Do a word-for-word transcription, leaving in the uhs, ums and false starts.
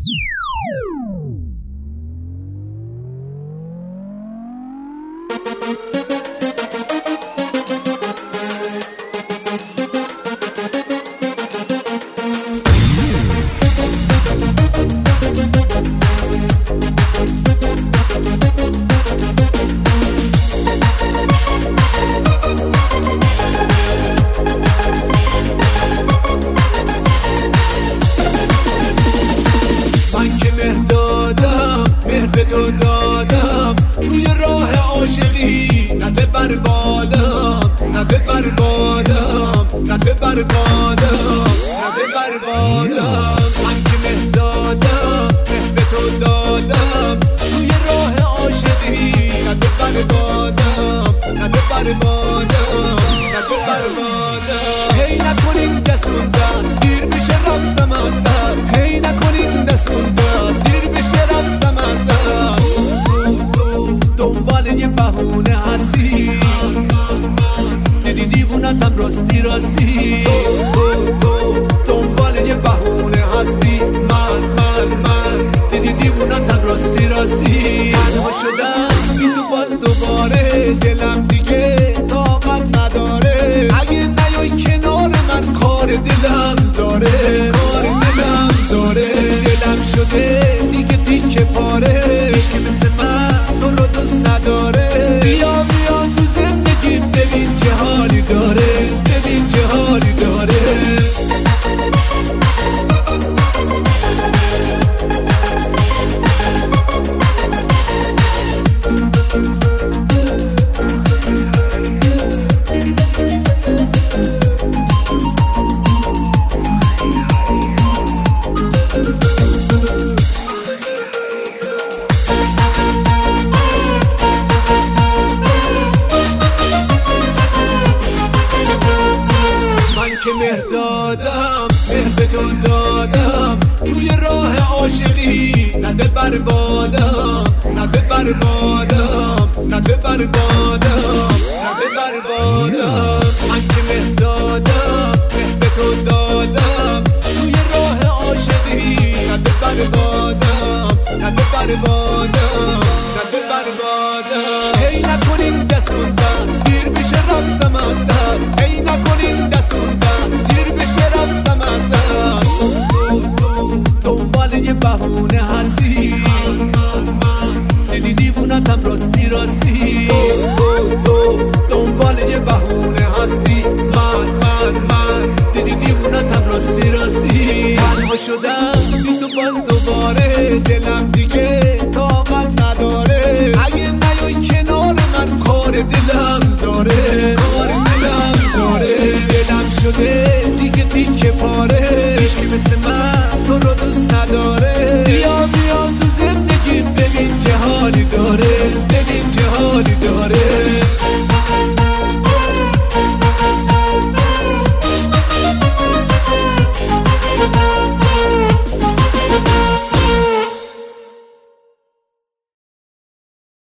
تو دادم توی راه عاشقی، نه به بربادم نه به بربادم نه به بربادم نه به بربادم. من که مه دادم مه به تو دادم توی راه عاشقی، نه به بربادم نه به بربادم نه به بربادم. هی نکنین دستون دست گیر بشه رفتم از دست، هی نکنین دستون دست گیر بشه رفتم از دست. دنبال یه بهونه هستی، دیدی دیوونتم راستی راستی. دنبال یه بهونه هستی، من من من دیدی دیوونتم راستی راستی. تنها شدم بی تو باز دوباره، دلم دیگه طاقت نداره. اگه نیای کنار من کار دلم زاره، کار دلم زاره. دلم شده دیگه تیکه پاره، هیچ که مثل من تو رو دوست نداره. بیا بیا تو زندگی ببین چه حالی داره، ببین چه حالی داره. که مهر دادم مهر به تو دادم توی راه عاشقی، نه به بربادم نه به بربادم نه به بربادم نه به بربادم. من که مهر دادم مهر به تو دادم توی راه عاشقی، نه به بربادم نه به بربادم نه به بربادم. هی نکنین دستون دست گیر بشه رفتم از دست، هی نکنین دستون دست گیر بشه رفتم از دست. دنبال یه بهونه هستی، دیدی دیوونتم راستی راستی. دنبال یه بهونه هستی، من من من دیدی دیوونتم راستی راستی. تنها شدم بی تو باز دوباره، دلم